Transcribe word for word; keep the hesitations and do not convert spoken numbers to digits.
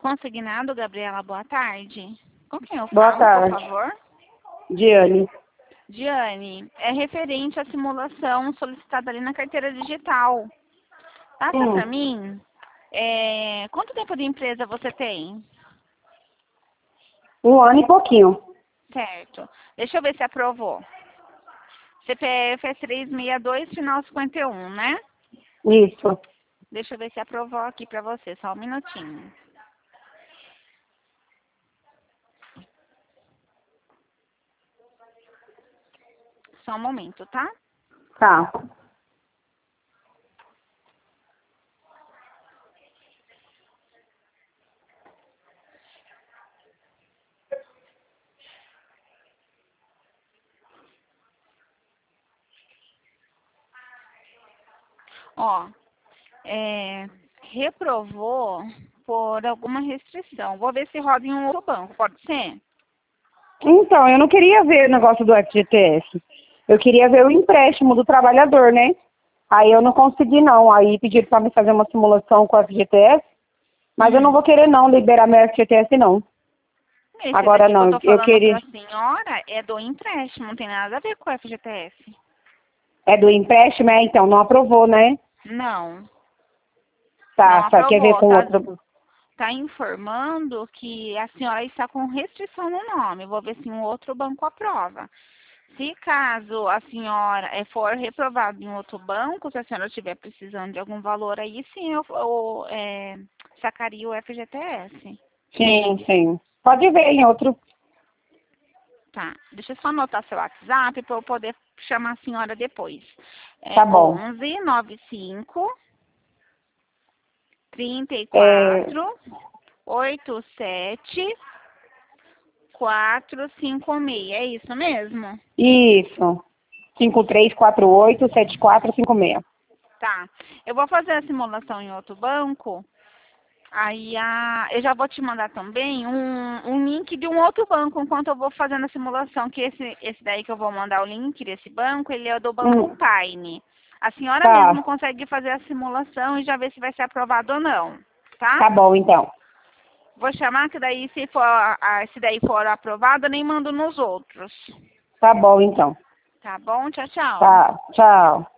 Consignado, Gabriela, boa tarde. Com quem eu Boa falo, tarde. por favor? Diane. Diane, é referente à simulação solicitada ali na carteira digital. Passa Hum. para mim, é, quanto tempo de empresa você tem? Um ano e pouquinho. Certo. Deixa eu ver se aprovou. C P F é três seis dois, final cinquenta e um, né? Isso. Deixa eu ver se aprovou aqui para você, só um minutinho. Só um momento, tá? Tá. Ó, é, reprovou por alguma restrição. Vou ver se roda em um outro banco, pode ser? Então, eu não queria ver o negócio do F G T S. Eu queria ver o empréstimo do trabalhador, né? Aí eu não consegui, não. Aí pediram para me fazer uma simulação com o F G T S. Mas eu não Hum. vou querer, não, liberar meu F G T S, não. Esse Agora, daqui que eu não. tô Eu falando queria... pra senhora é do empréstimo, não tem nada a ver com o F G T S. É do empréstimo, é? Então, não aprovou, né? Não, não Tá, só quer ver aprovou. com Tá, outro... tá informando que a senhora está com restrição no nome. Vou ver se um outro banco aprova. Se caso a senhora eh, for reprovada em outro banco, se a senhora estiver precisando de algum valor aí, sim, eu, eu eh, sacaria o F G T S. Sim, sim. Pode ver em outro. Tá, deixa eu só anotar seu WhatsApp para eu poder chamar a senhora depois. É Tá bom. onze noventa e cinco, trinta e É... quatro, oitenta e sete, quatrocentos e cinquenta e seis. É isso mesmo? Isso. cinco três quatro oito sete quatro cinco seis. Tá. Eu vou fazer a simulação em outro banco. Aí a, eu já vou te mandar também um, um link de um outro banco enquanto eu vou fazendo a simulação, que esse, esse daí que eu vou mandar o link desse banco, ele é do Banco Hum, Paine. A senhora mesmo tá. consegue fazer a simulação e já ver se vai ser aprovado ou não, tá? Tá bom, então. Vou chamar que daí se for a- se daí for aprovado, eu nem mando nos outros. Tá bom, então. Tá bom? Tchau, tchau. Tá. Tchau.